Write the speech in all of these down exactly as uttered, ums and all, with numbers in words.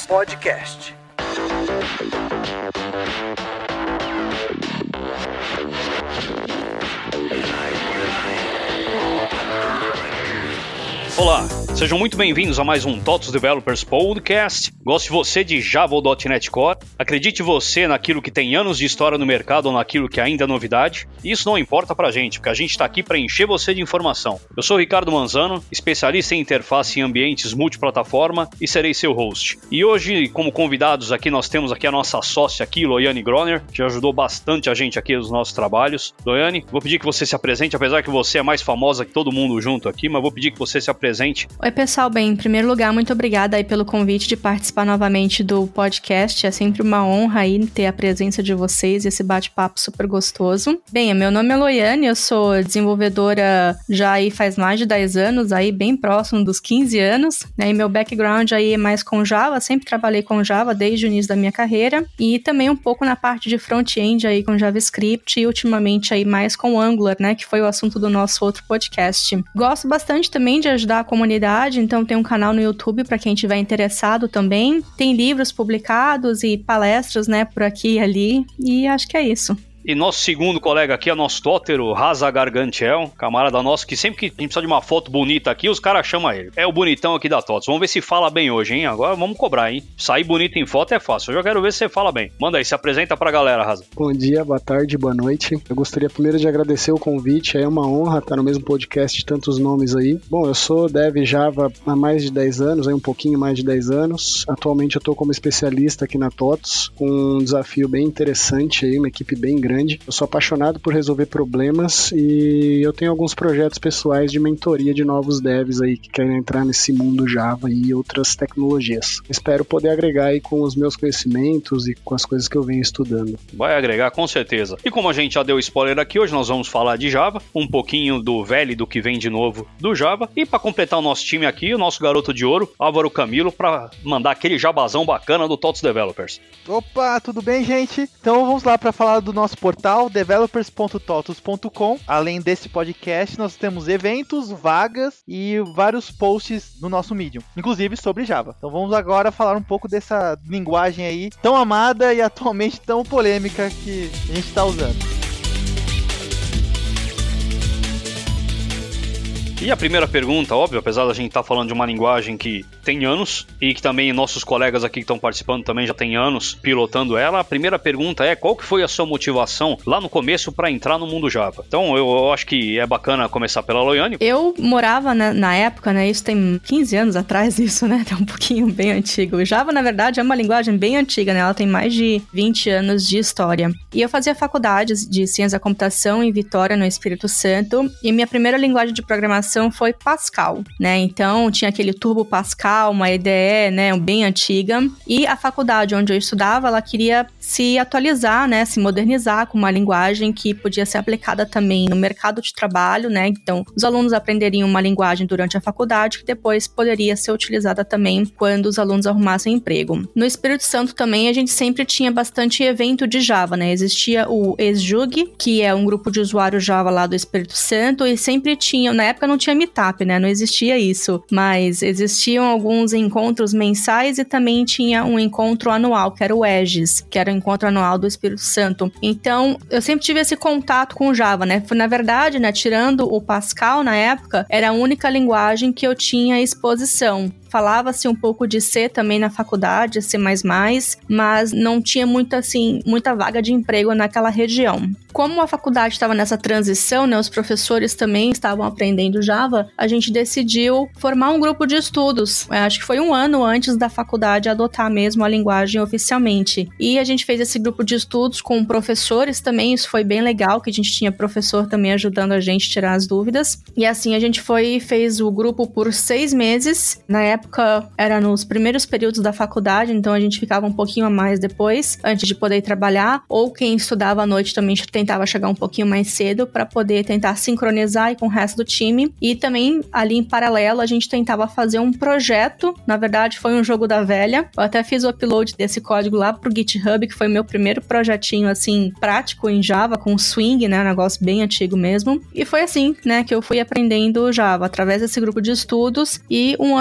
Podcast. Olá, sejam muito bem-vindos a mais um TOTOS Developers Podcast. Goste você de Java ou .ponto net Core? Acredite você naquilo que tem anos de história no mercado ou naquilo que ainda é novidade? Isso não importa pra gente, porque a gente está aqui para encher você de informação. Eu sou o Ricardo Manzano, especialista em interface em ambientes multiplataforma e serei seu host. E hoje, como convidados aqui, nós temos aqui a nossa sócia aqui, Loiane Groner, que ajudou bastante a gente aqui nos nossos trabalhos. Loiane, vou pedir que você se apresente, apesar que você é mais famosa que todo mundo junto aqui, mas vou pedir que você se apresente. Presente. Oi pessoal, bem, em primeiro lugar, muito obrigada aí pelo convite de participar novamente do podcast, é sempre uma honra aí ter a presença de vocês e esse bate-papo super gostoso. Bem, meu nome é Loiane, eu sou desenvolvedora já aí faz mais de dez anos, aí bem próximo dos quinze anos, né, e meu background aí é mais com Java, sempre trabalhei com Java desde o início da minha carreira, e também um pouco na parte de front-end aí com JavaScript e ultimamente aí mais com Angular, né, que foi o assunto do nosso outro podcast. Gosto bastante também de ajudar a comunidade, então tem um canal no YouTube para quem estiver interessado também. Tem livros publicados e palestras, né, por aqui e ali, e acho que é isso. E nosso segundo colega aqui é nosso Tótero, Raza Gargantiel, camarada nosso, que sempre que a gente precisa de uma foto bonita aqui, os caras chamam ele. É o bonitão aqui da TOTOS. Vamos ver se fala bem hoje, hein? Agora vamos cobrar, hein? Sair bonito em foto é fácil. Eu já quero ver se você fala bem. Manda aí, se apresenta pra galera, Raza. Bom dia, boa tarde, boa noite. Eu gostaria primeiro de agradecer o convite. É uma honra estar no mesmo podcast de tantos nomes aí. Bom, eu sou Dev Java há mais de dez anos, aí um pouquinho mais de dez anos. Atualmente eu tô como especialista aqui na TOTOS, com um desafio bem interessante aí, uma equipe bem grande. Eu sou apaixonado por resolver problemas e eu tenho alguns projetos pessoais de mentoria de novos devs aí que querem entrar nesse mundo Java e outras tecnologias. Espero poder agregar aí com os meus conhecimentos e com as coisas que eu venho estudando. Vai agregar, com certeza. E como a gente já deu spoiler aqui, hoje nós vamos falar de Java, um pouquinho do velho e do que vem de novo do Java. E para completar o nosso time aqui, o nosso garoto de ouro, Álvaro Camilo, para mandar aquele jabazão bacana do TOTOS Developers. Opa, tudo bem, gente? Então vamos lá para falar do nosso portal developers ponto totos ponto com. Além desse podcast, nós temos eventos, vagas e vários posts no nosso Medium, inclusive sobre Java. Então vamos agora falar um pouco dessa linguagem aí tão amada e atualmente tão polêmica que a gente está usando. E a primeira pergunta, óbvio, apesar da gente estar falando de uma linguagem que tem anos e que também nossos colegas aqui que estão participando também já tem anos pilotando ela, a primeira pergunta é qual que foi a sua motivação lá no começo para entrar no mundo Java? Então eu, eu acho que é bacana começar pela Loiane. Eu morava na, na época, né, isso tem quinze anos atrás isso, né, tá um pouquinho bem antigo. O Java, na verdade, é uma linguagem bem antiga, né, ela tem mais de vinte anos de história. E eu fazia faculdade de Ciência da Computação em Vitória, no Espírito Santo, e minha primeira linguagem de programação foi Pascal, né? Então tinha aquele Turbo Pascal, uma I D E, né, bem antiga. E a faculdade onde eu estudava, ela queria se atualizar, né, se modernizar com uma linguagem que podia ser aplicada também no mercado de trabalho, né? Então os alunos aprenderiam uma linguagem durante a faculdade que depois poderia ser utilizada também quando os alunos arrumassem emprego. No Espírito Santo também a gente sempre tinha bastante evento de Java, né? Existia o ESJUG, que é um grupo de usuários Java lá do Espírito Santo, e sempre tinha, na época não tinha meetup, né? Não existia isso, mas existiam alguns encontros mensais e também tinha um encontro anual, que era o EGIS, que era o encontro anual do Espírito Santo. Então, eu sempre tive esse contato com o Java, né? Na verdade, né, tirando o Pascal na época, era a única linguagem que eu tinha exposição. Falava-se um pouco de C também na faculdade, C mais mais, mas não tinha muita, assim, muita vaga de emprego naquela região. Como a faculdade estava nessa transição, né, os professores também estavam aprendendo Java, a gente decidiu formar um grupo de estudos. Eu acho que foi um ano antes da faculdade adotar mesmo a linguagem oficialmente. E a gente fez esse grupo de estudos com professores também, isso foi bem legal, que a gente tinha professor também ajudando a gente a tirar as dúvidas. E assim, a gente foi e fez o grupo por seis meses. Na época, era nos primeiros períodos da faculdade, então a gente ficava um pouquinho a mais depois, antes de poder ir trabalhar, ou quem estudava à noite também tentava chegar um pouquinho mais cedo para poder tentar sincronizar aí com o resto do time. E também, ali em paralelo, a gente tentava fazer um projeto, na verdade foi um jogo da velha, eu até fiz o upload desse código lá pro GitHub, que foi o meu primeiro projetinho, assim, prático em Java, com Swing, né, um negócio bem antigo mesmo, e foi assim, né, que eu fui aprendendo Java, através desse grupo de estudos, e um ano depois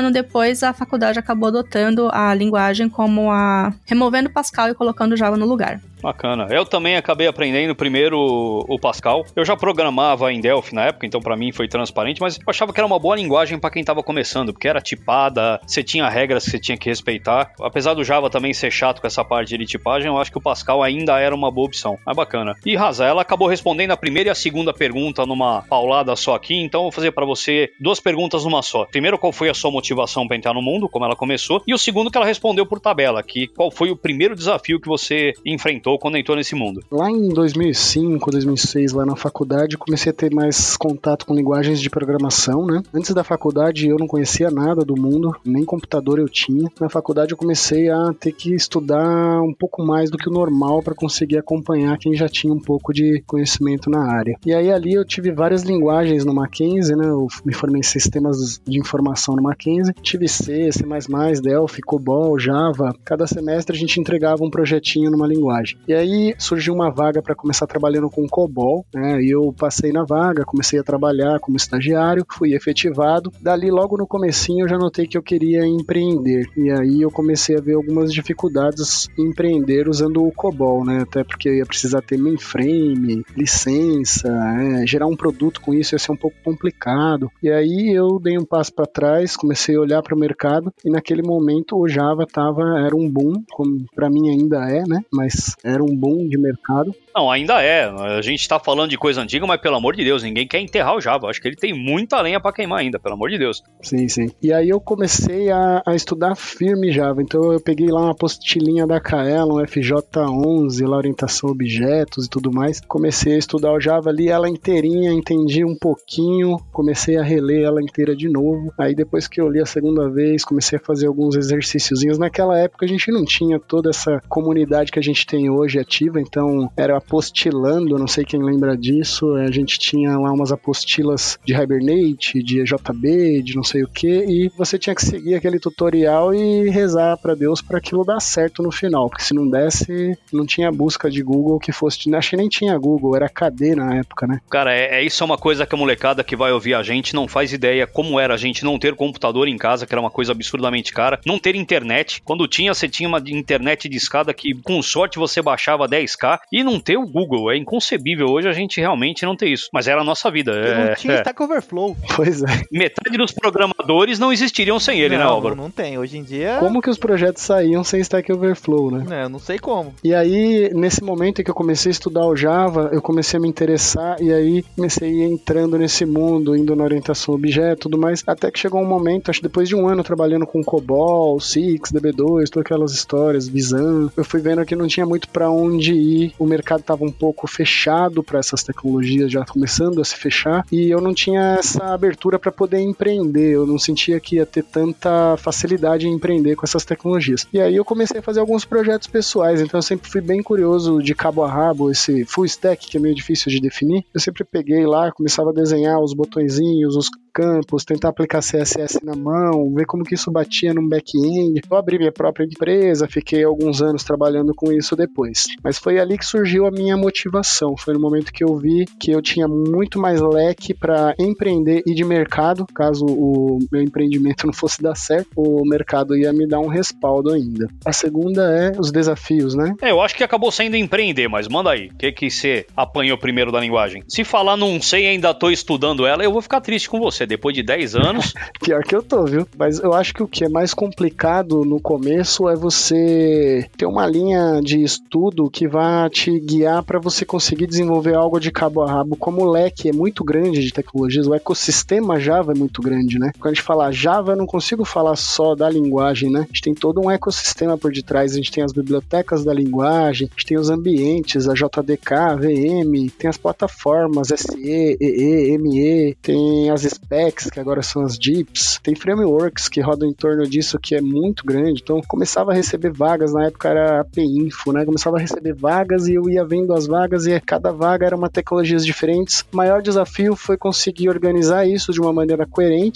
depois a faculdade acabou adotando a linguagem como a... removendo o Pascal e colocando o Java no lugar. Bacana. Eu também acabei aprendendo primeiro o Pascal. Eu já programava em Delphi na época, então pra mim foi transparente, mas eu achava que era uma boa linguagem pra quem tava começando, porque era tipada, você tinha regras que você tinha que respeitar. Apesar do Java também ser chato com essa parte de tipagem, eu acho que o Pascal ainda era uma boa opção. Mas bacana. E Raza, ela acabou respondendo a primeira e a segunda pergunta numa paulada só aqui, então eu vou fazer pra você duas perguntas numa só. Primeiro, qual foi a sua motivação pra entrar no mundo, como ela começou, e o segundo que ela respondeu por tabela, que qual foi o primeiro desafio que você enfrentou quando entrou nesse mundo? Lá em dois mil e cinco, dois mil e seis, lá na faculdade, comecei a ter mais contato com linguagens de programação, né? Antes da faculdade eu não conhecia nada do mundo, nem computador eu tinha. Na faculdade eu comecei a ter que estudar um pouco mais do que o normal para conseguir acompanhar quem já tinha um pouco de conhecimento na área. E aí ali eu tive várias linguagens no Mackenzie, né? Eu me formei em sistemas de informação no Mackenzie. Tive C, C++, Delphi, COBOL, Java. Cada semestre a gente entregava um projetinho numa linguagem. E aí surgiu uma vaga para começar trabalhando com COBOL, né? E eu passei na vaga, comecei a trabalhar como estagiário, fui efetivado. Dali, logo no comecinho, eu já notei que eu queria empreender. E aí eu comecei a ver algumas dificuldades em empreender usando o COBOL, né? Até porque eu ia precisar ter mainframe, licença, é, gerar um produto com isso ia ser um pouco complicado. E aí eu dei um passo para trás, comecei a olhar para o mercado e naquele momento o Java tava, era um boom, como para mim ainda é, né? Mas era um boom de mercado. Não, ainda é. A gente tá falando de coisa antiga, mas pelo amor de Deus, ninguém quer enterrar o Java. Acho que ele tem muita lenha pra queimar ainda, pelo amor de Deus. Sim, sim. E aí eu comecei a, a estudar firme Java. Então eu peguei lá uma apostilinha da Kaelon, F J onze, lá orientação a objetos e tudo mais. Comecei a estudar o Java ali, ela inteirinha, entendi um pouquinho, comecei a reler ela inteira de novo. Aí depois que eu li a segunda vez, comecei a fazer alguns exercíciozinhos. Naquela época a gente não tinha toda essa comunidade que a gente tem hoje ativa, então era apostilando, não sei quem lembra disso, a gente tinha lá umas apostilas de Hibernate, de E J B, de não sei o que, e você tinha que seguir aquele tutorial e rezar pra Deus pra aquilo dar certo no final, porque se não desse, não tinha busca de Google que fosse, acho que nem tinha Google, era K D na época, né? Cara, é, é isso é uma coisa que a molecada que vai ouvir a gente não faz ideia como era a gente não ter computador em casa, que era uma coisa absurdamente cara, não ter internet, quando tinha, você tinha uma internet de escada que com sorte você baixava dez K, e não ter o Google, é inconcebível hoje a gente realmente não ter isso, mas era a nossa vida. É, não tinha é. Stack Overflow. Pois é. Metade dos programadores não existiriam sem ele, não, né, Álvaro? Não, não tem, hoje em dia... Como que os projetos saíam sem Stack Overflow, né? É, eu não sei como. E aí, nesse momento em que eu comecei a estudar o Java, eu comecei a me interessar e aí comecei a ir entrando nesse mundo, indo na orientação a objeto e tudo mais, até que chegou um momento, acho que depois de um ano trabalhando com COBOL, Six, D B dois, todas aquelas histórias, Visan, eu fui vendo que não tinha muito pra onde ir, o mercado tava um pouco fechado para essas tecnologias, já começando a se fechar, e eu não tinha essa abertura para poder empreender, eu não sentia que ia ter tanta facilidade em empreender com essas tecnologias. E aí eu comecei a fazer alguns projetos pessoais, então eu sempre fui bem curioso de cabo a rabo, esse full stack que é meio difícil de definir, eu sempre peguei lá, começava a desenhar os botõezinhos, os campos, tentar aplicar C S S na mão, ver como que isso batia num back-end. Eu abri minha própria empresa, fiquei alguns anos trabalhando com isso depois. Mas foi ali que surgiu a minha motivação. Foi no momento que eu vi que eu tinha muito mais leque para empreender e de mercado. Caso o meu empreendimento não fosse dar certo, o mercado ia me dar um respaldo ainda. A segunda é os desafios, né? É, eu acho que acabou sendo empreender, mas manda aí. O que que você apanhou primeiro da linguagem? Se falar não sei e ainda tô estudando ela, eu vou ficar triste com você. Depois de dez anos... Pior que eu tô, viu? Mas eu acho que o que é mais complicado no começo é você ter uma linha de estudo que vá te guiar para você conseguir desenvolver algo de cabo a rabo. Como o leque é muito grande de tecnologias, o ecossistema Java é muito grande, né? Quando a gente fala Java, eu não consigo falar só da linguagem, né? A gente tem todo um ecossistema por detrás. A gente tem as bibliotecas da linguagem, a gente tem os ambientes, a J D K, V M, tem as plataformas S E, E E, M E, tem as specs, que agora são as D I Ps, tem frameworks que rodam em torno disso, que é muito grande. Então, começava a receber vagas, na época era a P-Info, né? Começava a receber vagas e eu ia vendo as vagas e cada vaga era uma tecnologia diferente. O maior desafio foi conseguir organizar isso de uma maneira coerente, que eu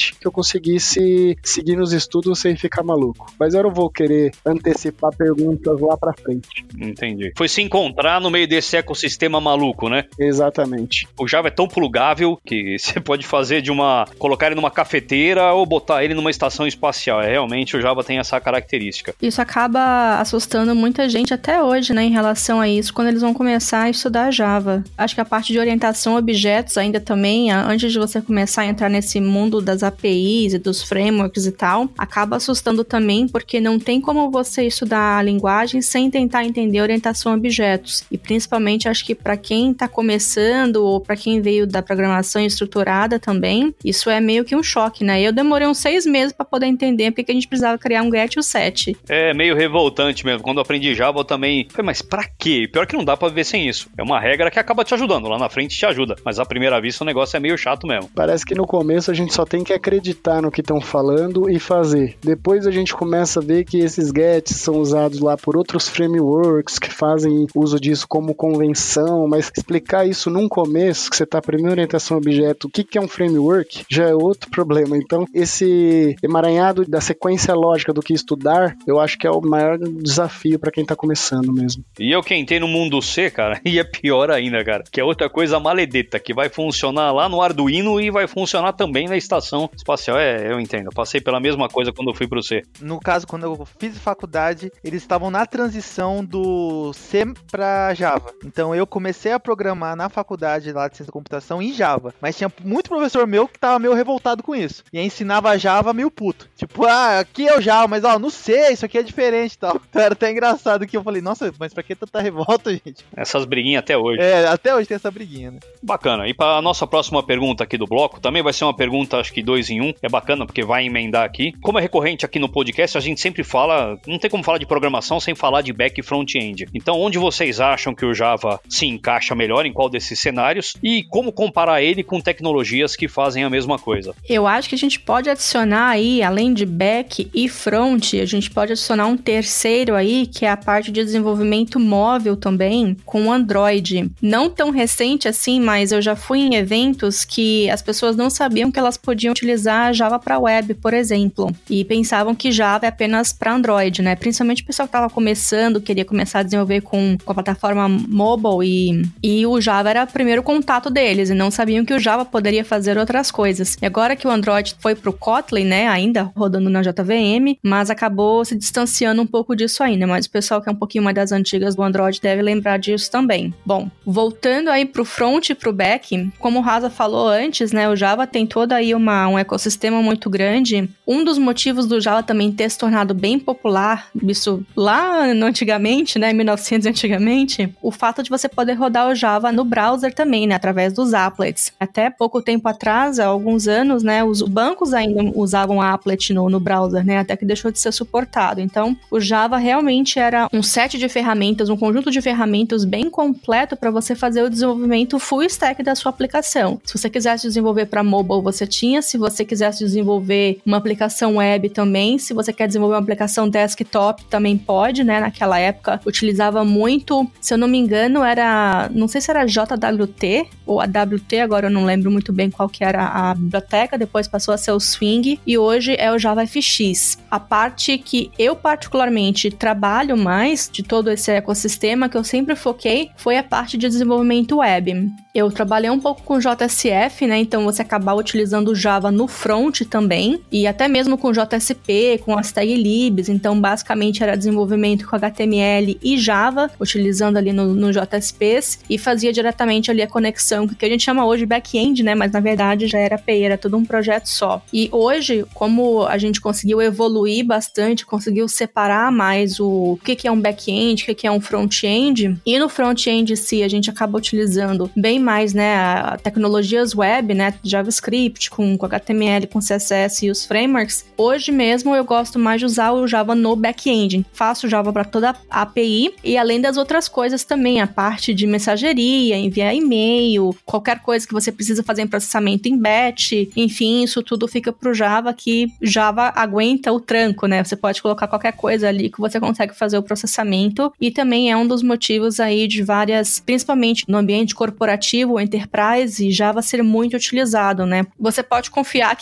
conseguisse seguir nos estudos sem ficar maluco. Mas eu não vou querer antecipar perguntas lá pra frente. Entendi. Foi se encontrar no meio desse ecossistema maluco, né? Exatamente. O Java é tão plugável que você pode fazer de uma... colocar ele numa cafeteira ou botar ele numa estação espacial. É, realmente o Java tem essa característica. Isso acaba assustando muita gente até hoje, né, em relação a isso, quando eles vão começar a estudar Java. Acho que a parte de orientação a objetos ainda também, antes de você começar a entrar nesse mundo das A P Is e dos frameworks e tal, acaba assustando também porque não tem como você estudar a linguagem sem tentar entender orientação a objetos. E principalmente acho que para quem está começando ou para quem veio da programação estruturada também, isso é meio que um choque, né? Eu demorei uns seis meses para poder entender porque a gente precisava criar um get e o set. É meio revoltante mesmo. Quando eu aprendi Java eu também falei, mas pra quê? Pior que não dá pra viver sem isso. É uma regra que acaba te ajudando, lá na frente te ajuda, mas à primeira vista o negócio é meio chato mesmo. Parece que no começo a gente só tem que acreditar no que estão falando e fazer. Depois a gente começa a ver que esses gets são usados lá por outros frameworks que fazem uso disso como convenção, mas explicar isso num começo, que você está aprendendo orientação a objeto, o que, que é um framework, já é outro problema. Então, esse emaranhado da sequência lógica do que estudar, eu acho que é o maior desafio para quem está começando mesmo. E eu que entrei no mundo C, cara, e é pior ainda, cara, que é outra coisa maledeta, que vai funcionar lá no Arduino e vai funcionar também na estação espacial. É, eu entendo, eu passei pela mesma coisa quando eu fui pro C. No caso, quando eu fiz faculdade, eles estavam na transição do C para Java. Então eu comecei a programar na faculdade lá de ciência da computação em Java, mas tinha muito professor meu que tava meio revoltado com isso. E aí ensinava Java meio puto. Tipo, ah, aqui é o Java, mas ó, no C isso aqui é diferente e tal. Então era até engraçado que eu falei, nossa, mas pra que tanta revolta, gente? Essas briguinhas até hoje. É, até hoje tem essa briguinha, né? Bacana. E para a nossa próxima pergunta aqui do bloco, também vai ser uma pergunta, acho que dois em um. É bacana porque vai emendar aqui. Como é recorrente aqui no podcast, a gente sempre fala, não tem como falar de programação sem falar de back e front-end. Então, onde vocês acham que o Java se encaixa melhor, em qual desses cenários, e como comparar ele com tecnologias que fazem a mesma coisa? Eu acho que a gente pode adicionar aí, além de back e front, a gente pode adicionar um terceiro aí, que é a parte de desenvolvimento móvel também, com Android. Não tão recente assim, mas eu já fui em eventos que as pessoas não sabiam que elas podiam utilizar Java para web, por exemplo, e pensavam que Java é apenas para Android, né? Principalmente o pessoal que estava começando, queria começar a desenvolver com, com a plataforma mobile e, e o Java era o primeiro contato deles e não sabiam que o Java poderia fazer outras coisas. E agora que o Android foi pro Kotlin, né, ainda rodando na J V M, mas acabou se distanciando um pouco disso ainda, mas o pessoal que é um pouquinho mais das antigas do Android deve lembrar disso também. Bom, voltando aí pro front e pro back, como o Rasa falou antes, né, o Java tem todo aí uma, um ecossistema muito grande. Um dos motivos do Java também ter se tornado bem popular, isso lá no antigamente, né, mil e novecentos antigamente, o fato de você poder rodar o Java no browser também, né, através dos applets. Até pouco tempo atrás, há alguns anos, né, os bancos ainda usavam applet no, no browser, né, até que deixou de ser suportado. Então, o Java realmente era um set de ferramentas, um conjunto de ferramentas bem completo para você fazer o desenvolvimento full stack da sua aplicação. Se você quisesse desenvolver para mobile, você tinha. Se você quisesse desenvolver uma aplicação web também, se você quer desenvolver uma aplicação desktop, também pode, né? Naquela época, utilizava muito, se eu não me engano, era, não sei se era J W T ou A W T, agora eu não lembro muito bem qual que era a biblioteca, depois passou a ser o Swing, e hoje é o JavaFX. A parte que eu particularmente trabalho mais de todo esse ecossistema, que eu sempre foquei, foi a parte de desenvolvimento web. Eu trabalhei um pouco com J S F, né? Então você acaba utilizando o Java no front também, e até mesmo com J S P, com as taglibs. Então basicamente era desenvolvimento com H T M L e Java, utilizando ali no, no J S Ps, e fazia diretamente ali a conexão, que a gente chama hoje de back-end, né? Mas na verdade já era A P I, era todo um projeto só. E hoje, como a gente conseguiu evoluir bastante, conseguiu separar mais o que, que é um back-end, o que, que é um front-end, e no front-end em si a gente acaba utilizando bem mais, né, a tecnologias web, né, JavaScript, com, com H T M L, com C S S e os frameworks. Hoje mesmo eu gosto mais de usar o Java no back-end. Faço Java para toda a API e além das outras coisas também, a parte de mensageria, enviar e-mail, qualquer coisa que você precisa fazer em processamento em batch, enfim, isso tudo fica pro Java, que Java aguenta o tranco, né? Você pode colocar qualquer coisa ali que você consegue fazer o processamento, e também é um dos motivos aí de várias, principalmente no ambiente corporativo, enterprise, Java ser muito utilizado, né? Você pode confiar que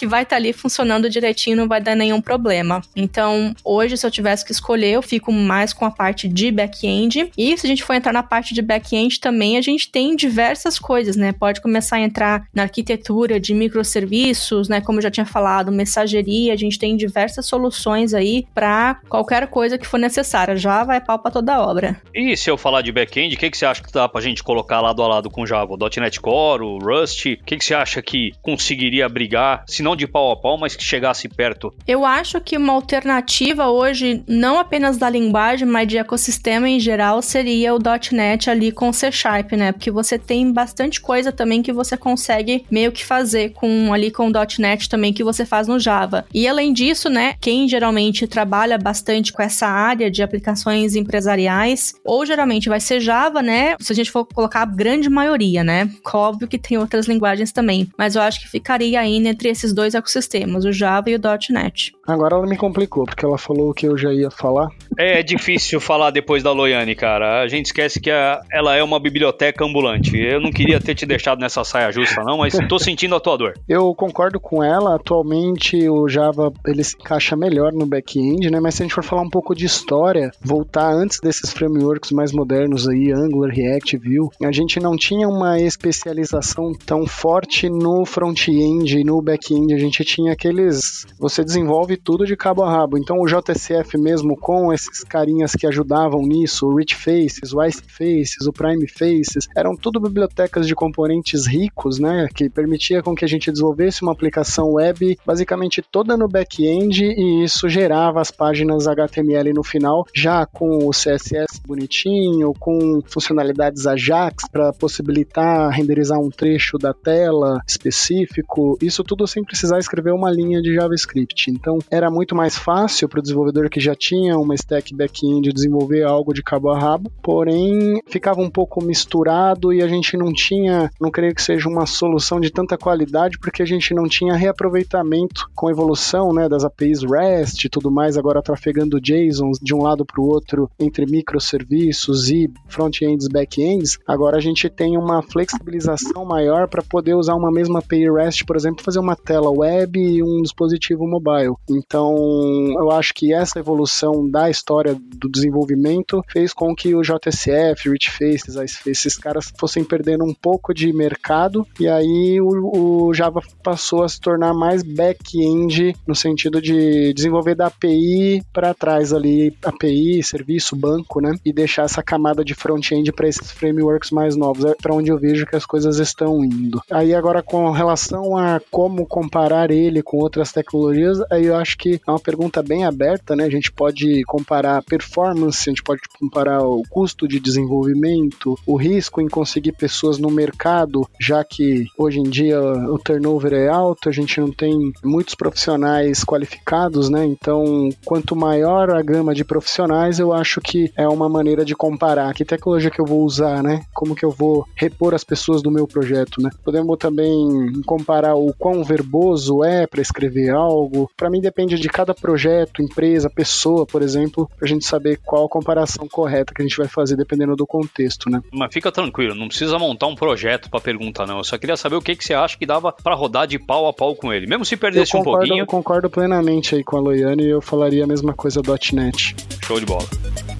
que vai estar ali funcionando direitinho, não vai dar nenhum problema. Então, hoje, se eu tivesse que escolher, eu fico mais com a parte de back-end. E se a gente for entrar na parte de back-end também, a gente tem diversas coisas, né? Pode começar a entrar na arquitetura de microserviços, né? Como eu já tinha falado, mensageria, a gente tem diversas soluções aí para qualquer coisa que for necessária. Java é pau para toda obra. E se eu falar de back-end, o que, que você acha que dá pra gente colocar lado a lado com o Java? O .ponto net Core, o Rust? O que, que você acha que conseguiria brigar, se não de pau a pau, mas que chegasse perto? Eu acho que uma alternativa hoje, não apenas da linguagem, mas de ecossistema em geral, seria o .ponto net ali com C Sharp, né? Porque você tem bastante coisa também que você consegue meio que fazer com ali com o .ponto net também que você faz no Java. E além disso, né, quem geralmente trabalha bastante com essa área de aplicações empresariais, ou geralmente vai ser Java, né? Se a gente for colocar a grande maioria, né? Óbvio que tem outras linguagens também, mas eu acho que ficaria aí entre esses dois ecossistemas, o Java e o .ponto net. Agora ela me complicou, porque ela falou o que eu já ia falar. É difícil falar depois da Loiane, cara. A gente esquece que a, ela é uma biblioteca ambulante. Eu não queria ter te deixado nessa saia justa, não, mas tô sentindo a tua dor. Eu concordo com ela. Atualmente o Java, ele se encaixa melhor no back-end, né? Mas se a gente for falar um pouco de história, voltar antes desses frameworks mais modernos aí, Angular, React, Vue, a gente não tinha uma especialização tão forte no front-end e no back-end. A gente tinha aqueles... Você desenvolve tudo de cabo a rabo. Então o J S F mesmo, com esses carinhas que ajudavam nisso, o Rich Faces, o Ice Faces, o Prime Faces, eram tudo bibliotecas de componentes ricos, né, que permitia com que a gente desenvolvesse uma aplicação web basicamente toda no back-end, e isso gerava as páginas H T M L no final, já com o C S S bonitinho, com funcionalidades Ajax para possibilitar renderizar um trecho da tela específico, isso tudo sem precisar escrever uma linha de JavaScript. Então era muito mais fácil para o desenvolvedor que já tinha uma stack back-end desenvolver algo de cabo a rabo, porém ficava um pouco misturado e a gente não tinha, não creio que seja uma solução de tanta qualidade, porque a gente não tinha reaproveitamento com a evolução, né, das A P Is REST e tudo mais, agora trafegando JSON de um lado para o outro entre microserviços e front-ends, back-ends. Agora a gente tem uma flexibilização maior para poder usar uma mesma A P I REST, por exemplo, fazer uma tela web e um dispositivo mobile. Então eu acho que essa evolução da história do desenvolvimento fez com que o J S F, Rich Faces, esses caras fossem perdendo um pouco de mercado, e aí o, o Java passou a se tornar mais back-end no sentido de desenvolver da A P I para trás ali, A P I, serviço, banco, né, e deixar essa camada de front-end para esses frameworks mais novos, é para onde eu vejo que as coisas estão indo. Aí agora com relação a como comparar ele com outras tecnologias, aí eu acho que é uma pergunta bem aberta, né, a gente pode comparar performance, a gente pode comparar o custo de desenvolvimento, o risco em conseguir pessoas no mercado, já que hoje em dia o turnover é alto, a gente não tem muitos profissionais qualificados, né? Então, quanto maior a gama de profissionais, eu acho que é uma maneira de comparar que tecnologia que eu vou usar, né? Como que eu vou repor as pessoas do meu projeto, né? Podemos também comparar o quão verboso é para escrever algo. Para mim depende de cada projeto, empresa, pessoa, por exemplo, pra gente saber qual a comparação correta que a gente vai fazer dependendo do contexto, né? Mas fica tranquilo, não precisa montar um projeto pra perguntar, não. Eu só queria saber o que, que você acha que dava pra rodar de pau a pau com ele. Mesmo se perdesse eu concordo, um pouquinho... Eu concordo plenamente aí com a Loiane e eu falaria a mesma coisa do .ponto net. Show de bola.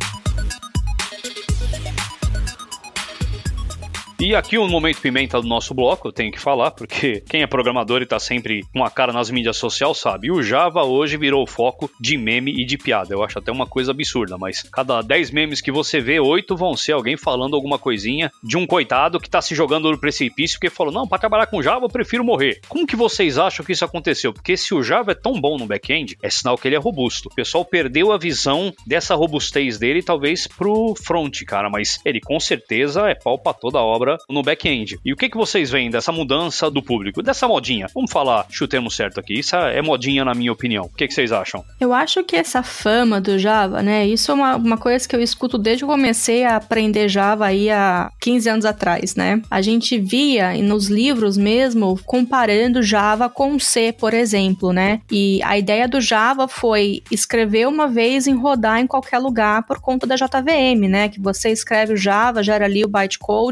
E aqui o momento pimenta do nosso bloco, eu tenho que falar, porque quem é programador e tá sempre com a cara nas mídias sociais sabe. E o Java hoje virou foco de meme e de piada. Eu acho até uma coisa absurda, mas cada dez memes que você vê, oito vão ser alguém falando alguma coisinha de um coitado que tá se jogando no precipício porque falou, não, para trabalhar com Java eu prefiro morrer. Como que vocês acham que isso aconteceu? Porque se o Java é tão bom no back-end, é sinal que ele é robusto. O pessoal perdeu a visão dessa robustez dele, talvez pro front, cara, mas ele com certeza é pau pra toda a obra no back-end. E o que, que vocês veem dessa mudança do público? Dessa modinha? Vamos falar, o termo certo aqui. Isso é modinha na minha opinião. O que, que vocês acham? Eu acho que essa fama do Java, né? Isso é uma, uma coisa que eu escuto desde que eu comecei a aprender Java aí há quinze anos atrás, né? A gente via nos livros mesmo comparando Java com C, por exemplo, né? E a ideia do Java foi escrever uma vez e rodar em qualquer lugar por conta da J V M, né? Que você escreve o Java, gera ali o bytecode e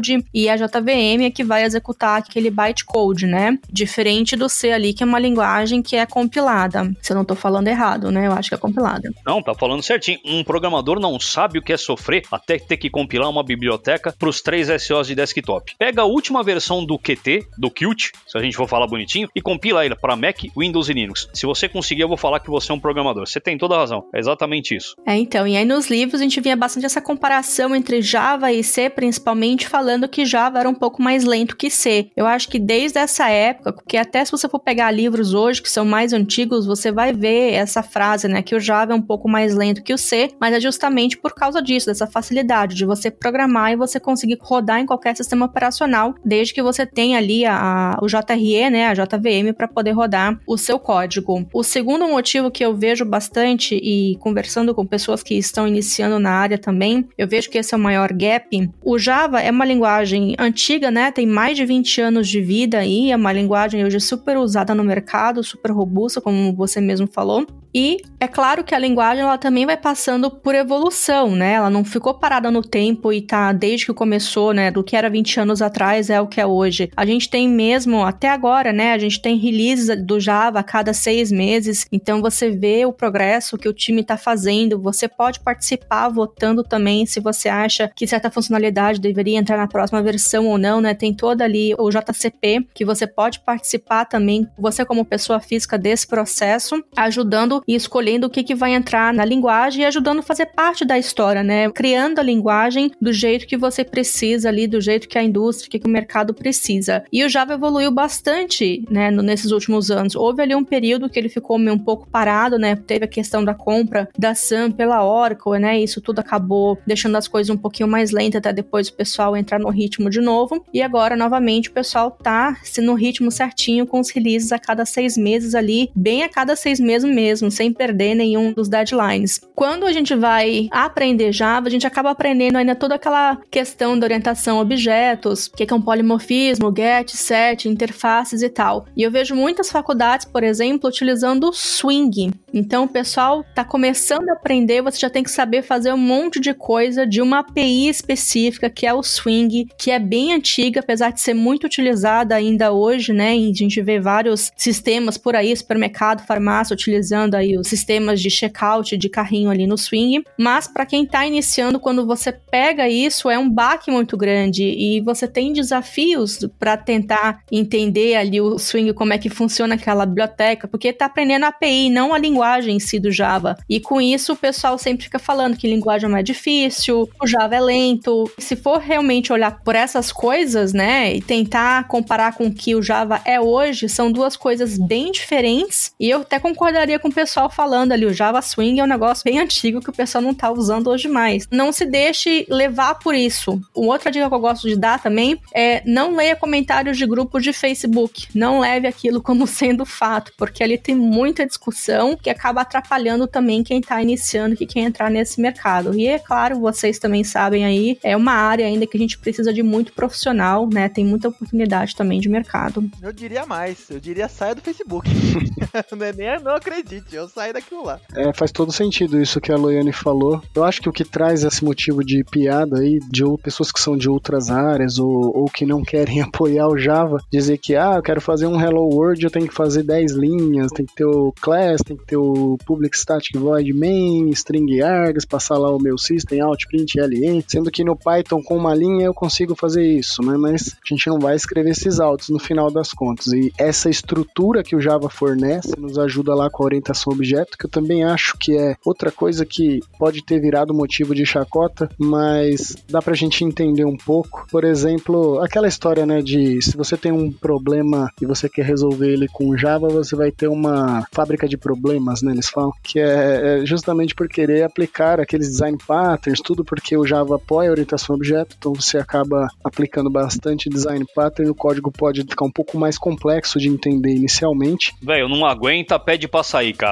e a J V M é que vai executar aquele bytecode, né? Diferente do C ali, que é uma linguagem que é compilada. Se eu não tô falando errado, né? Eu acho que é compilada. Não, tá falando certinho. Um programador não sabe o que é sofrer até ter que compilar uma biblioteca para os três S Os de desktop. Pega a última versão do Qt, do Qt, se a gente for falar bonitinho, e compila ele para Mac, Windows e Linux. Se você conseguir, eu vou falar que você é um programador. Você tem toda a razão. É exatamente isso. É, então, e aí nos livros a gente via bastante essa comparação entre Java e C, principalmente falando que Java era um pouco mais lento que C. Eu acho que desde essa época, porque até se você for pegar livros hoje que são mais antigos, você vai ver essa frase, né, que o Java é um pouco mais lento que o C, mas é justamente por causa disso, dessa facilidade de você programar e você conseguir rodar em qualquer sistema operacional, desde que você tenha ali a, a, o J R E, né, a J V M, para poder rodar o seu código. O segundo motivo que eu vejo bastante, e conversando com pessoas que estão iniciando na área também, eu vejo que esse é o maior gap. O Java é uma linguagem antiga, né, tem mais de vinte anos de vida aí, é uma linguagem hoje super usada no mercado, super robusta, como você mesmo falou. E é claro que a linguagem ela também vai passando por evolução, né? Ela não ficou parada no tempo e tá desde que começou, né? Do que era vinte anos atrás é o que é hoje. A gente tem mesmo, até agora, né? A gente tem releases do Java a cada seis meses. Então você vê o progresso que o time tá fazendo. Você pode participar votando também se você acha que certa funcionalidade deveria entrar na próxima versão ou não, né? Tem toda ali o J C P que você pode participar também, você como pessoa física desse processo, ajudando e escolhendo o que, que vai entrar na linguagem e ajudando a fazer parte da história, né? Criando a linguagem do jeito que você precisa ali, do jeito que a indústria, que, que o mercado precisa. E o Java evoluiu bastante, né, no, nesses últimos anos. Houve ali um período que ele ficou meio um pouco parado, né? Teve a questão da compra da Sun pela Oracle, né? Isso tudo acabou deixando as coisas um pouquinho mais lentas até depois o pessoal entrar no ritmo de novo. E agora, novamente, o pessoal tá no ritmo certinho com os releases a cada seis meses ali, bem a cada seis meses mesmo, sem perder nenhum dos deadlines. Quando a gente vai aprender Java, a gente acaba aprendendo ainda toda aquela questão da orientação a objetos, o que é um polimorfismo, get, set, interfaces e tal. E eu vejo muitas faculdades, por exemplo, utilizando o Swing. Então, o pessoal tá começando a aprender, você já tem que saber fazer um monte de coisa de uma A P I específica, que é o Swing, que é bem antiga, apesar de ser muito utilizada ainda hoje, né? E a gente vê vários sistemas por aí, supermercado, farmácia, utilizando aí os sistemas de checkout de carrinho ali no Swing, mas para quem tá iniciando, quando você pega isso, é um baque muito grande e você tem desafios para tentar entender ali o Swing, como é que funciona aquela biblioteca, porque tá aprendendo a A P I, não a linguagem em si do Java. E com isso o pessoal sempre fica falando que linguagem é mais difícil, o Java é lento. Se for realmente olhar por essas coisas, né, e tentar comparar com o que o Java é hoje, são duas coisas bem diferentes, e eu até concordaria com o pessoal falando ali, o Java Swing é um negócio bem antigo que o pessoal não tá usando hoje mais. Não se deixe levar por isso. Uma outra dica que eu gosto de dar também é não leia comentários de grupos de Facebook. Não leve aquilo como sendo fato, porque ali tem muita discussão que acaba atrapalhando também quem tá iniciando, que quer entrar nesse mercado. E é claro, vocês também sabem aí, é uma área ainda que a gente precisa de muito profissional, né? Tem muita oportunidade também de mercado. Eu diria mais, eu diria saia do Facebook. não, é nem, não acredite, eu saio daquilo lá. É, faz todo sentido isso que a Loiane falou. Eu acho que o que traz esse motivo de piada aí, de pessoas que são de outras áreas ou, ou que não querem apoiar o Java, dizer que, ah, eu quero fazer um Hello World, eu tenho que fazer dez linhas, tem que ter o class, tem que ter o public static void main, string args, passar lá o meu system out, print, len, sendo que no Python com uma linha eu consigo fazer isso, né? Mas a gente não vai escrever esses autos no final das contas. E essa estrutura que o Java fornece nos ajuda lá com a orientação a objeto, que eu também acho que é outra coisa que pode ter virado motivo de chacota, mas dá pra gente entender um pouco. Por exemplo, aquela história, né, de se você tem um problema e você quer resolver ele com Java, você vai ter uma fábrica de problemas, né, eles falam, que é justamente por querer aplicar aqueles design patterns, tudo porque o Java apoia a orientação a objeto, então você acaba aplicando bastante design pattern, o código pode ficar um pouco mais complexo de entender inicialmente. Velho, não aguenta, pede pra sair, cara.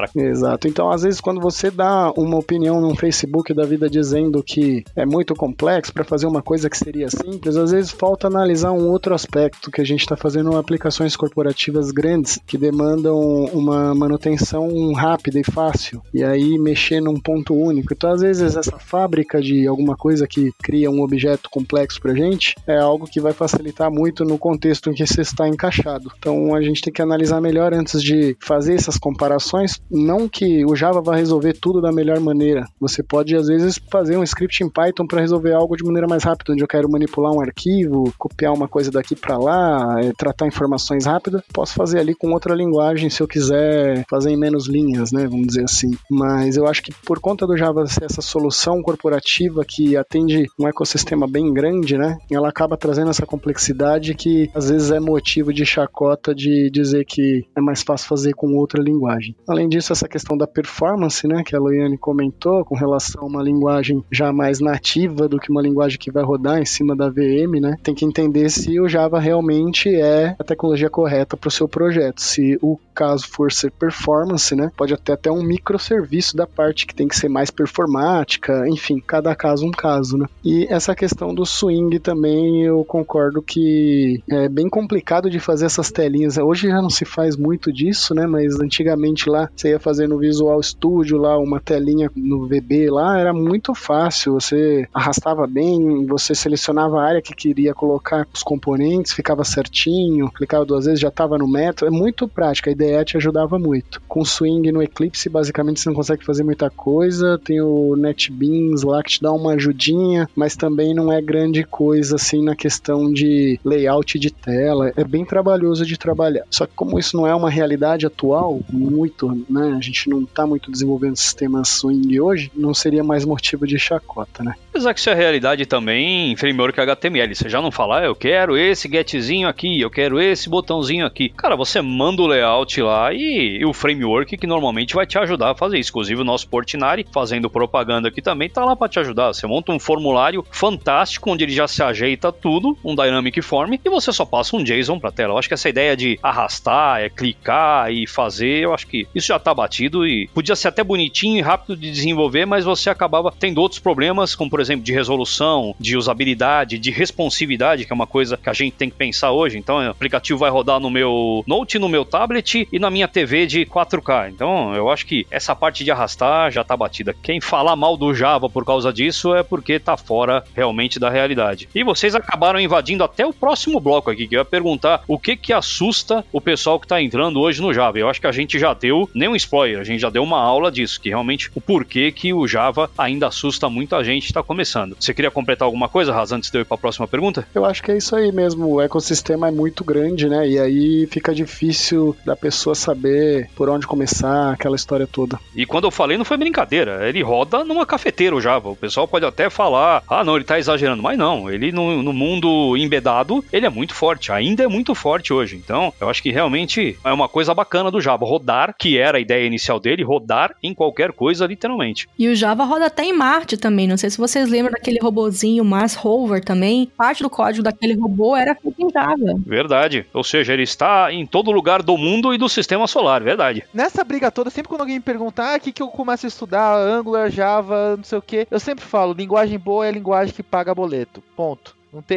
cara. Exato. Então, às vezes, quando você dá uma opinião no Facebook da vida dizendo que é muito complexo para fazer uma coisa que seria simples, às vezes falta analisar um outro aspecto que a gente está fazendo aplicações corporativas grandes que demandam uma manutenção rápida e fácil. E aí mexer num ponto único. Então, às vezes, essa fábrica de alguma coisa que cria um objeto complexo pra gente é algo que vai facilitar muito no contexto em que você está encaixado. Então, a gente tem que analisar melhor antes de fazer essas comparações. Não que o Java vai resolver tudo da melhor maneira. Você pode, às vezes, fazer um script em Python para resolver algo de maneira mais rápida, onde eu quero manipular um arquivo, copiar uma coisa daqui para lá, é, tratar informações rápidas. Posso fazer ali com outra linguagem se eu quiser fazer em menos linhas, né? Vamos dizer assim. Mas eu acho que por conta do Java ser essa solução corporativa que atende um ecossistema bem grande, né? Ela acaba trazendo essa complexidade que às vezes é motivo de chacota de dizer que é mais fácil fazer com outra linguagem. Além disso, essa questão da performance, né? Que a Loiane comentou com relação a uma linguagem já mais nativa do que uma linguagem que vai rodar em cima da V M, né? Tem que entender se o Java realmente é a tecnologia correta para o seu projeto. Se o caso for ser performance, né? Pode até ter um microserviço da parte que tem que ser mais performática, enfim, cada caso um caso, né? E essa questão do swing também eu concordo que é bem complicado de fazer essas telinhas. Hoje já não se faz muito disso, né? Mas antigamente lá, você ia fazer no Visual Studio lá, uma telinha no V B lá, era muito fácil, você arrastava bem, você selecionava a área que queria colocar os componentes, ficava certinho, clicava duas vezes, já estava no método, é muito prático, a I D E te ajudava muito. Com swing no Eclipse, basicamente você não consegue fazer muita coisa, tem o NetBeans lá que te dá uma ajudinha, mas também não é grande coisa assim na questão de layout de tela, é bem trabalhoso de trabalhar. Só que como isso não é uma realidade atual, muito, né, a gente não está muito desenvolvendo sistemas swing hoje, não seria mais motivo de chacota, né? Apesar que isso é realidade também em framework H T M L, você já não fala, ah, eu quero esse getzinho aqui, eu quero esse botãozinho aqui. Cara, você manda o layout lá e, e o framework que normalmente vai te ajudar a fazer isso. Inclusive o nosso Portinari, fazendo propaganda aqui também, tá lá para te ajudar. Você monta um formulário fantástico, onde ele já se ajeita tudo, um Dynamic Form, e você só passa um JSON pra tela. Eu acho que essa ideia de arrastar, é clicar e fazer, eu acho que isso já tá batido e podia ser até bonitinho e rápido de desenvolver, mas você acabava tendo outros problemas, como por exemplo de resolução, de usabilidade, de responsividade, que é uma coisa que a gente tem que pensar hoje. Então o aplicativo vai rodar no meu Note, no meu tablet e na minha T V de quatro K. Então eu acho que essa parte de arrastar já tá batida. Quem falar mal do Java por causa disso é porque tá fora realmente da realidade. E vocês acabaram invadindo até o próximo bloco aqui, que eu ia perguntar o que que assusta o pessoal que tá entrando hoje no Java. Eu acho que a gente já deu, nem um spoiler, a gente já deu uma aula disso, que realmente o porquê que o Java ainda assusta muita gente que tá começando. Você queria completar alguma coisa, Raz, antes de eu ir pra próxima pergunta? Eu acho que é isso aí mesmo, o ecossistema é muito grande, né, e aí fica difícil da pessoa saber por onde começar, aquela história toda. E quando eu falei não foi brincadeira, ele roda numa cafeteira o Java, o pessoal pode até falar, ah não, ele tá exagerando, mas não, ele no, no mundo embedado, ele é muito forte, ainda é muito forte hoje, então eu acho que realmente é uma coisa bacana do Java, rodar, que era a ideia inicial dele, rodar em qualquer coisa, literalmente. E o Java roda até em Marte também, não sei se vocês lembram daquele robozinho Mars Rover também, parte do código daquele robô era feito em Java. Verdade, ou seja, ele está em todo lugar do mundo e do sistema solar, verdade. Nessa briga toda, sempre quando alguém me pergunta, ah, o que, que eu começo a estudar, Angular, Java, não sei o que, eu sempre falo, linguagem boa é a linguagem que paga boleto, ponto. Não tem.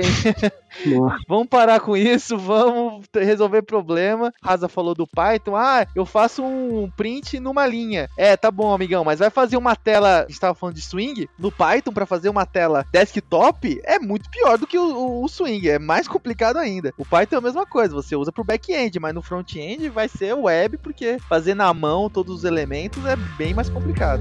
Vamos parar com isso, vamos resolver problema. Raza falou do Python. Ah, eu faço um print numa linha. É, tá bom, amigão, mas vai fazer uma tela. A gente tava falando de swing. No Python, pra fazer uma tela desktop, é muito pior do que o, o, o swing. É mais complicado ainda. O Python é a mesma coisa. Você usa pro back-end, mas no front-end vai ser web, porque fazer na mão todos os elementos é bem mais complicado.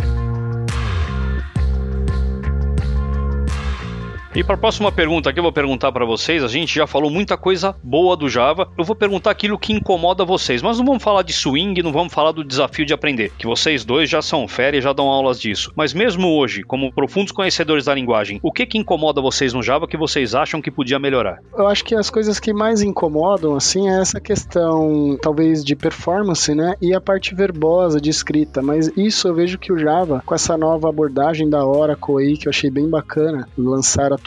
E para a próxima pergunta que eu vou perguntar para vocês, a gente já falou muita coisa boa do Java, eu vou perguntar aquilo que incomoda vocês, mas não vamos falar de swing, não vamos falar do desafio de aprender, que vocês dois já são férias e já dão aulas disso. Mas mesmo hoje, como profundos conhecedores da linguagem, o que que incomoda vocês no Java que vocês acham que podia melhorar? Eu acho que as coisas que mais incomodam, assim, é essa questão, talvez, de performance, né, e a parte verbosa de escrita, mas isso eu vejo que o Java, com essa nova abordagem da Oracle aí, que eu achei bem bacana, lançar a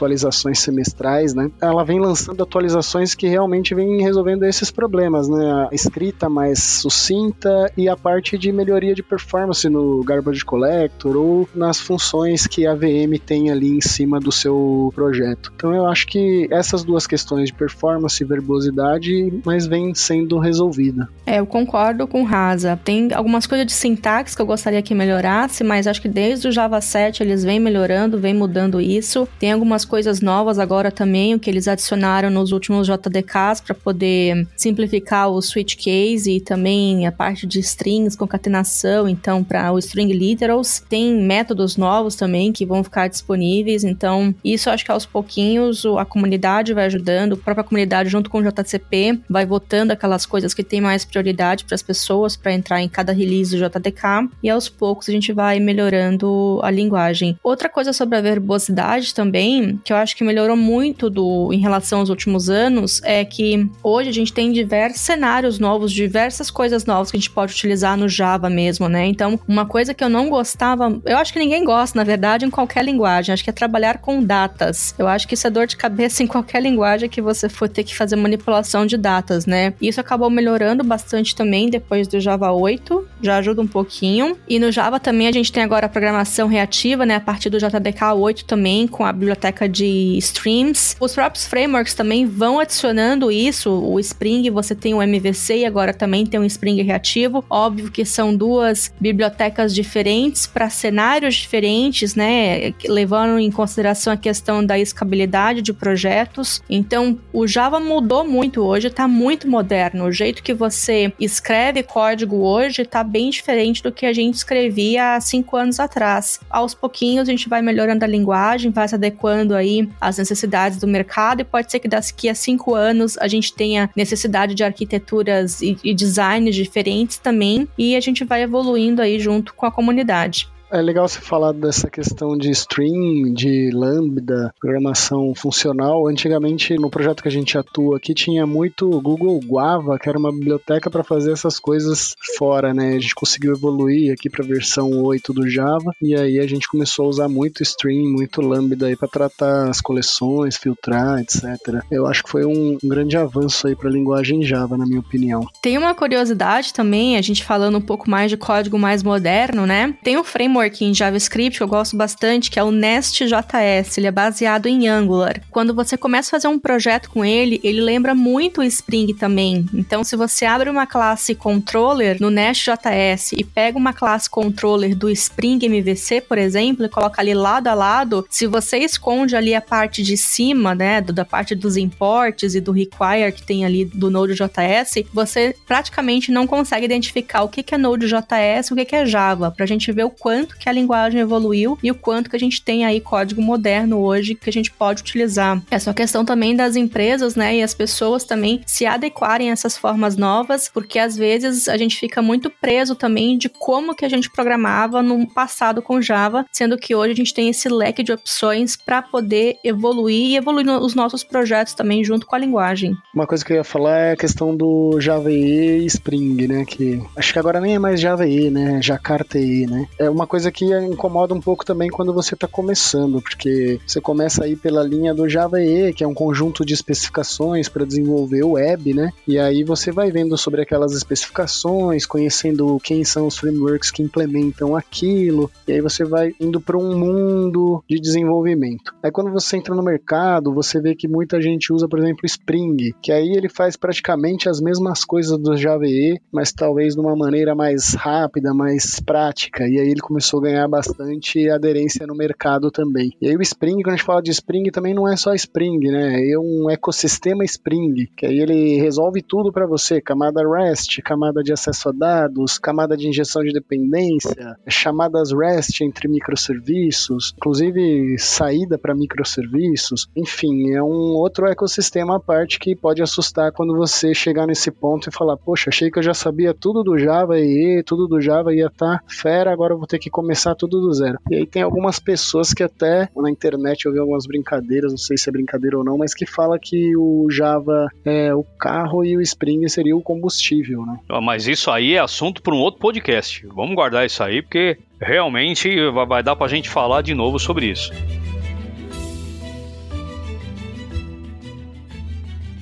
atualizações semestrais, né? Ela vem lançando atualizações que realmente vêm resolvendo esses problemas, né? A escrita mais sucinta e a parte de melhoria de performance no Garbage Collector ou nas funções que a V M tem ali em cima do seu projeto. Então eu acho que essas duas questões de performance e verbosidade, mas vem sendo resolvida. É, eu concordo com o Rasa. Tem algumas coisas de sintaxe que eu gostaria que melhorasse, mas acho que desde o Java sete eles vêm melhorando, vêm mudando isso. Tem algumas coisas novas agora também, o que eles adicionaram nos últimos J D Ks para poder simplificar o switch case e também a parte de strings, concatenação, então para o string literals. Tem métodos novos também que vão ficar disponíveis, então isso eu acho que aos pouquinhos a comunidade vai ajudando, a própria comunidade junto com o J C P vai votando aquelas coisas que tem mais prioridade para as pessoas para entrar em cada release do J D K e aos poucos a gente vai melhorando a linguagem. Outra coisa sobre a verbosidade também, que eu acho que melhorou muito do, em relação aos últimos anos, é que hoje a gente tem diversos cenários novos, diversas coisas novas que a gente pode utilizar no Java mesmo, né? Então, uma coisa que eu não gostava, eu acho que ninguém gosta, na verdade, em qualquer linguagem, acho que é trabalhar com datas. Eu acho que isso é dor de cabeça em qualquer linguagem que você for ter que fazer manipulação de datas, né? Isso acabou melhorando bastante também depois do Java oito, já ajuda um pouquinho. E no Java também a gente tem agora a programação reativa, né? A partir do J D K oito também, com a biblioteca de streams. Os próprios frameworks também vão adicionando isso. O Spring, você tem o M V C e agora também tem um Spring reativo. Óbvio que são duas bibliotecas diferentes para cenários diferentes, né? Levando em consideração a questão da escalabilidade de projetos. Então, o Java mudou muito hoje, está muito moderno. O jeito que você escreve código hoje está bem diferente do que a gente escrevia há cinco anos atrás. Aos pouquinhos a gente vai melhorando a linguagem, vai se adequando aí às necessidades do mercado e pode ser que daqui a cinco anos a gente tenha necessidade de arquiteturas e, e designs diferentes também e a gente vai evoluindo aí junto com a comunidade. É legal você falar dessa questão de string, de lambda, programação funcional. Antigamente, no projeto que a gente atua aqui, tinha muito Google Guava, que era uma biblioteca para fazer essas coisas fora, né? A gente conseguiu evoluir aqui para a versão oito do Java, e aí a gente começou a usar muito string, muito lambda aí para tratar as coleções, filtrar, etcétera. Eu acho que foi um, um grande avanço aí para a linguagem Java, na minha opinião. Tem uma curiosidade também, a gente falando um pouco mais de código mais moderno, né? Tem um framework em JavaScript que eu gosto bastante, que é o Nest.js, ele é baseado em Angular. Quando você começa a fazer um projeto com ele, ele lembra muito o Spring também. Então, se você abre uma classe controller no Nest.js e pega uma classe controller do Spring M V C, por exemplo, e coloca ali lado a lado, se você esconde ali a parte de cima, né, da parte dos imports e do require que tem ali do Node.js, você praticamente não consegue identificar o que é Node.js e o que é Java, pra gente ver o quanto que a linguagem evoluiu e o quanto que a gente tem aí código moderno hoje que a gente pode utilizar. É só questão também das empresas, né, e as pessoas também se adequarem a essas formas novas, porque às vezes a gente fica muito preso também de como que a gente programava no passado com Java, sendo que hoje a gente tem esse leque de opções para poder evoluir e evoluir os nossos projetos também junto com a linguagem. Uma coisa que eu ia falar é a questão do Java E e Spring, né, que acho que agora nem é mais Java E, né, Jakarta E, né. É uma coisa que incomoda um pouco também quando você está começando, porque você começa aí pela linha do Java E, que é um conjunto de especificações para desenvolver o web, né? E aí você vai vendo sobre aquelas especificações, conhecendo quem são os frameworks que implementam aquilo, e aí você vai indo para um mundo de desenvolvimento. Aí quando você entra no mercado, você vê que muita gente usa, por exemplo, Spring, que aí ele faz praticamente as mesmas coisas do Java E, mas talvez de uma maneira mais rápida, mais prática, e aí ele começou a ganhar bastante aderência no mercado também. E aí o Spring, quando a gente fala de Spring, também não é só Spring, né? É um ecossistema Spring, que aí ele resolve tudo para você, camada REST, camada de acesso a dados, camada de injeção de dependência, chamadas REST entre microserviços, inclusive saída para microserviços, enfim, é um outro ecossistema à parte que pode assustar quando você chegar nesse ponto e falar, poxa, achei que eu já sabia tudo do Java E, tudo do Java ia estar fera, agora eu vou ter que começar tudo do zero. E aí tem algumas pessoas que até na internet eu vi algumas brincadeiras, não sei se é brincadeira ou não, mas que fala que o Java é o carro e o Spring seria o combustível, né? Mas isso aí é assunto para um outro podcast. Vamos guardar isso aí, porque realmente vai dar pra gente falar de novo sobre isso.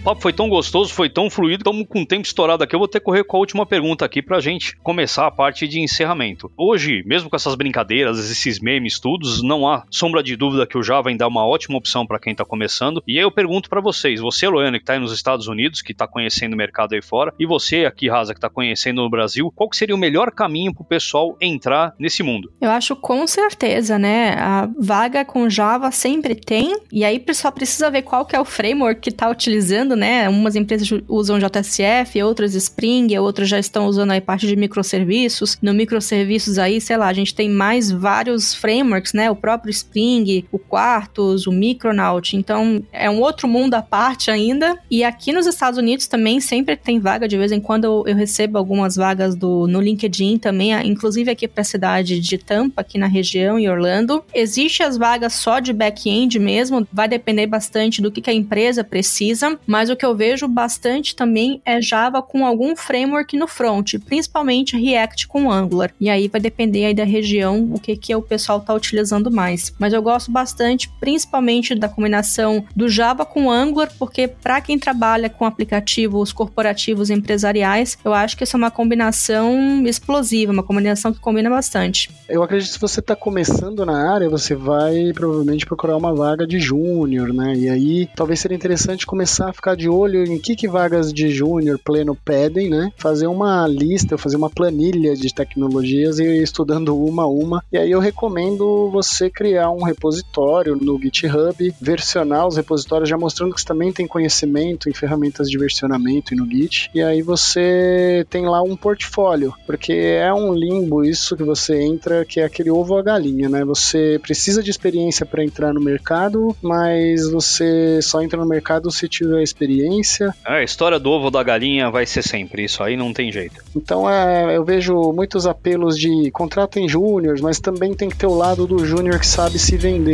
papo foi tão gostoso, foi tão fluido, estamos com o tempo estourado aqui. Eu vou ter que correr com a última pergunta aqui pra gente começar a parte de encerramento. Hoje, mesmo com essas brincadeiras, esses memes, tudo, não há sombra de dúvida que o Java ainda é uma ótima opção para quem tá começando. E aí eu pergunto para vocês, você, Loiane, que tá aí nos Estados Unidos, que tá conhecendo o mercado aí fora, e você aqui, Rasa, que tá conhecendo no Brasil, qual que seria o melhor caminho pro pessoal entrar nesse mundo? Eu acho com certeza, né? A vaga com Java sempre tem, e aí só precisa ver qual que é o framework que tá utilizando, né? Umas empresas usam J S F, outras Spring, outras já estão usando aí parte de microserviços. No microserviços aí, sei lá, a gente tem mais vários frameworks, né? O próprio Spring, o Quartus, o Micronaut. Então, é um outro mundo à parte ainda. E aqui nos Estados Unidos também sempre tem vaga. De vez em quando eu, eu recebo algumas vagas do, no LinkedIn também, inclusive aqui para a cidade de Tampa, aqui na região, em Orlando. Existem as vagas só de back-end mesmo, vai depender bastante do que, que a empresa precisa, mas o que eu vejo bastante também é Java com algum framework no front, principalmente React com Angular. E aí vai depender aí da região, o que, que o pessoal está utilizando mais. Mas eu gosto bastante, principalmente da combinação do Java com Angular, porque para quem trabalha com aplicativos corporativos empresariais, eu acho que essa é uma combinação explosiva, uma combinação que combina bastante. Eu acredito que se você está começando na área, você vai provavelmente procurar uma vaga de júnior, né? E aí talvez seria interessante começar a ficar de olho em que, que vagas de júnior pleno pedem, né? Fazer uma lista, fazer uma planilha de tecnologias e ir estudando uma a uma. E aí eu recomendo você criar um repositório no GitHub, versionar os repositórios, já mostrando que você também tem conhecimento em ferramentas de versionamento e no Git. E aí você tem lá um portfólio, porque é um limbo isso que você entra, que é aquele ovo ou a galinha, né? Você precisa de experiência para entrar no mercado, mas você só entra no mercado se tiver experiência. É, a história do ovo ou da galinha vai ser sempre isso, aí não tem jeito. Então é, eu vejo muitos apelos de contratem júniors, mas também tem que ter o lado do júnior que sabe se vender.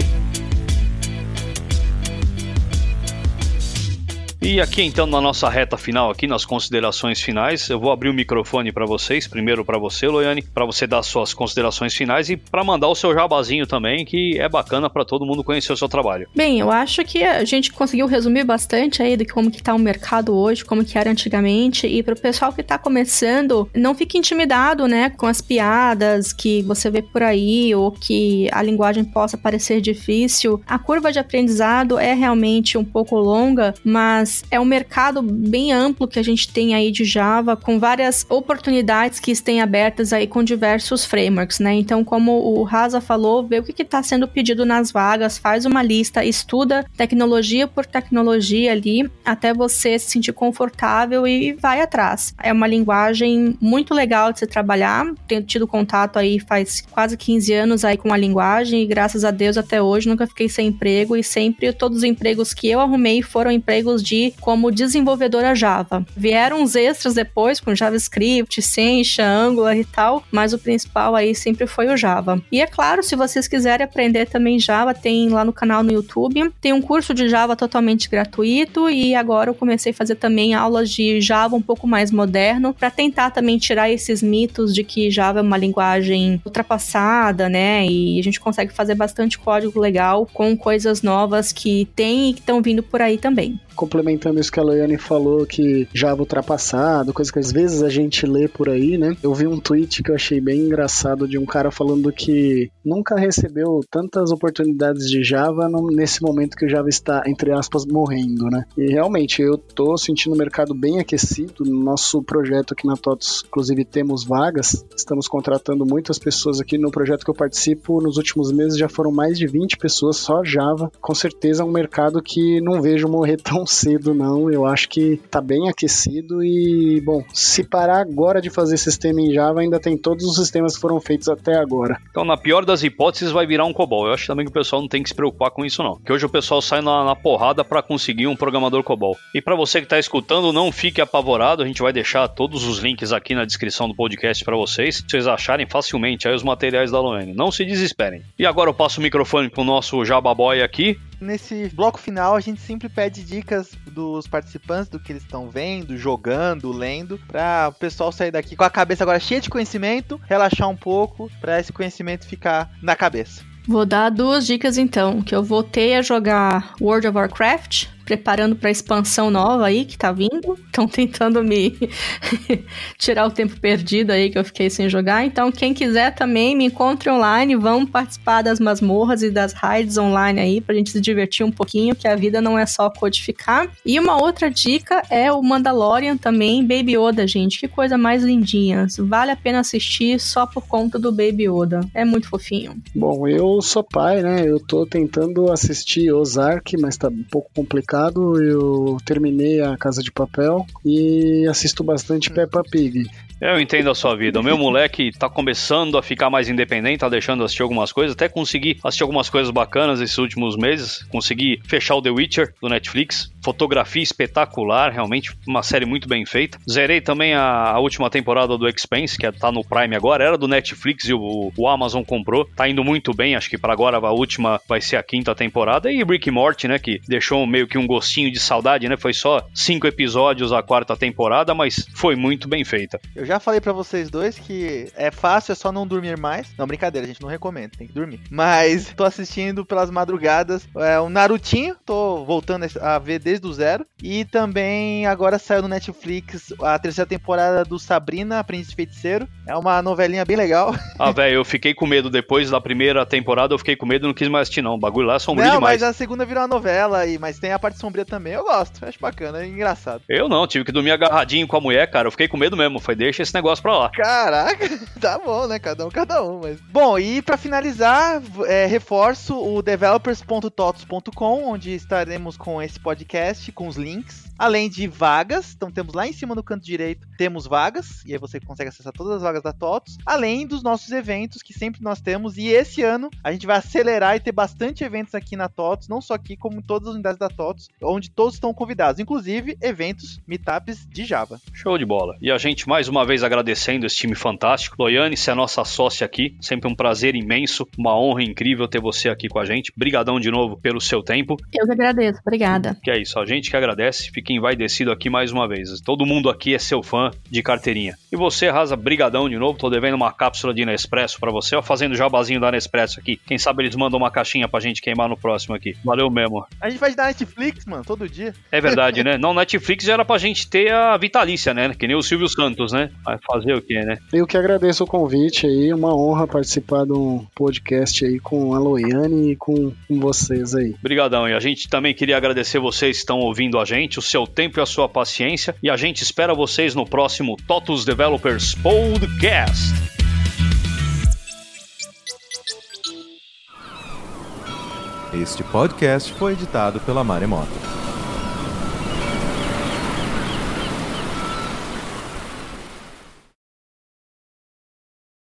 E aqui então na nossa reta final, aqui nas considerações finais, eu vou abrir o microfone para vocês, primeiro para você, Loiane, para você dar suas considerações finais e para mandar o seu jabazinho também, que é bacana para todo mundo conhecer o seu trabalho. Bem, eu acho que a gente conseguiu resumir bastante aí do que como que tá o mercado hoje, como que era antigamente, e para o pessoal que tá começando, não fique intimidado, né, com as piadas que você vê por aí ou que a linguagem possa parecer difícil. A curva de aprendizado é realmente um pouco longa, mas é um mercado bem amplo que a gente tem aí de Java, com várias oportunidades que estão abertas aí com diversos frameworks, né? Então, como o Rasa falou, vê o que está sendo pedido nas vagas, faz uma lista, estuda tecnologia por tecnologia ali, até você se sentir confortável e vai atrás. É uma linguagem muito legal de se trabalhar, tenho tido contato aí faz quase quinze anos aí com a linguagem e graças a Deus até hoje nunca fiquei sem emprego e sempre todos os empregos que eu arrumei foram empregos de como desenvolvedora Java. Vieram uns extras depois com JavaScript, Sencha, Angular e tal, mas o principal aí sempre foi o Java. E é claro, se vocês quiserem aprender também Java, tem lá no canal no YouTube, tem um curso de Java totalmente gratuito e agora eu comecei a fazer também aulas de Java um pouco mais moderno para tentar também tirar esses mitos de que Java é uma linguagem ultrapassada, né? E a gente consegue fazer bastante código legal com coisas novas que tem e que estão vindo por aí também. Complementando isso que a Loiane falou, que Java ultrapassado, coisa que às vezes a gente lê por aí, né? Eu vi um tweet que eu achei bem engraçado de um cara falando que nunca recebeu tantas oportunidades de Java no, nesse momento que o Java está, entre aspas, morrendo, né? E realmente, eu tô sentindo o mercado bem aquecido. No nosso projeto aqui na TOTOS, inclusive, temos vagas. Estamos contratando muitas pessoas aqui no projeto que eu participo. Nos últimos meses já foram mais de vinte pessoas, só Java. Com certeza é um mercado que não vejo morrer tão cedo, não. Eu acho que tá bem aquecido e, bom, se parar agora de fazer sistema em Java, ainda tem todos os sistemas que foram feitos até agora. Então, na pior das hipóteses, vai virar um COBOL. Eu acho também que o pessoal não tem que se preocupar com isso, não. Porque hoje o pessoal sai na, na porrada para conseguir um programador COBOL. E para você que tá escutando, não fique apavorado. A gente vai deixar todos os links aqui na descrição do podcast para vocês, pra vocês acharem facilmente aí os materiais da Loiane. Não se desesperem. E agora eu passo o microfone pro nosso Java Boy aqui. Nesse bloco final, a gente sempre pede dicas dos participantes do que eles estão vendo, jogando, lendo, para o pessoal sair daqui com a cabeça agora cheia de conhecimento, relaxar um pouco, para esse conhecimento ficar na cabeça. Vou dar duas dicas então, que eu voltei a jogar World of Warcraft, preparando pra expansão nova aí que tá vindo. Estão tentando me tirar o tempo perdido aí que eu fiquei sem jogar. Então, quem quiser também, me encontre online. Vamos participar das masmorras e das raids online aí pra gente se divertir um pouquinho, que a vida não é só codificar. E uma outra dica é o Mandalorian também, Baby Yoda, gente. Que coisa mais lindinha. Vale a pena assistir só por conta do Baby Yoda. É muito fofinho. Bom, eu sou pai, né? Eu tô tentando assistir Ozark, mas tá um pouco complicado. Eu terminei a Casa de Papel e assisto bastante Peppa Pig. Eu entendo a sua vida. O meu moleque tá começando a ficar mais independente, tá deixando de assistir algumas coisas, até consegui assistir algumas coisas bacanas esses últimos meses. Consegui fechar o The Witcher do Netflix. Fotografia espetacular, realmente uma série muito bem feita. Zerei também a, a última temporada do Expanse, que tá no Prime agora. Era do Netflix e o, o Amazon comprou. Tá indo muito bem, acho que para agora a última vai ser a quinta temporada. E Rick e Morty, né, que deixou meio que um gostinho de saudade, né? Foi só cinco episódios a quarta temporada, mas foi muito bem feita. Eu já falei pra vocês dois que é fácil, é só não dormir mais. Não, brincadeira, a gente não recomenda, tem que dormir. Mas tô assistindo pelas madrugadas é, o Narutinho, tô voltando a ver desde o zero. E também agora saiu no Netflix a terceira temporada do Sabrina, Aprendiz de Feiticeiro. É uma novelinha bem legal. Ah, velho, eu fiquei com medo depois da primeira temporada, eu fiquei com medo e não quis mais assistir não. O bagulho lá é sombrio não, demais. Mas a segunda virou uma novela, e, mas tem a parte sombria também. Eu gosto, acho bacana, é engraçado. Eu não, tive que dormir agarradinho com a mulher, cara. Eu fiquei com medo mesmo, foi deixa esse negócio pra lá. Caraca, tá bom, né? Cada um, cada um. Mas... Bom, e pra finalizar, é, reforço o developers ponto totos ponto com, onde estaremos com esse podcast, com os links. Além de vagas, então temos lá em cima no canto direito, temos vagas, e aí você consegue acessar todas as vagas da TOTOS, além dos nossos eventos, que sempre nós temos, e esse ano a gente vai acelerar e ter bastante eventos aqui na TOTOS, não só aqui, como em todas as unidades da TOTOS, onde todos estão convidados, inclusive eventos, meetups de Java. Show de bola. E a gente mais uma vez agradecendo esse time fantástico. Loiane, você é a nossa sócia aqui, sempre um prazer imenso, uma honra incrível ter você aqui com a gente. Brigadão de novo pelo seu tempo. Eu que agradeço, obrigada. Que é isso, a gente que agradece, fica envaidecido aqui mais uma vez. Todo mundo aqui é seu fã de carteirinha. E você, Rasa, brigadão de novo, tô devendo uma cápsula de Nespresso pra você, ó, fazendo jabazinho da Nespresso aqui. Quem sabe eles mandam uma caixinha pra gente queimar no próximo aqui. Valeu mesmo. A gente vai dar Netflix, mano, todo dia. É verdade, né? Não, Netflix já era pra gente ter a vitalícia, né? Que nem o Silvio Santos, né? Vai fazer o quê, né? Eu que agradeço o convite aí, uma honra participar de um podcast aí com a Loiane e com, com vocês aí. Obrigadão, e a gente também queria agradecer vocês que estão ouvindo a gente, o seu tempo e a sua paciência, e a gente espera vocês no próximo TOTOS Developers Podcast. Este podcast foi editado pela Maremoto.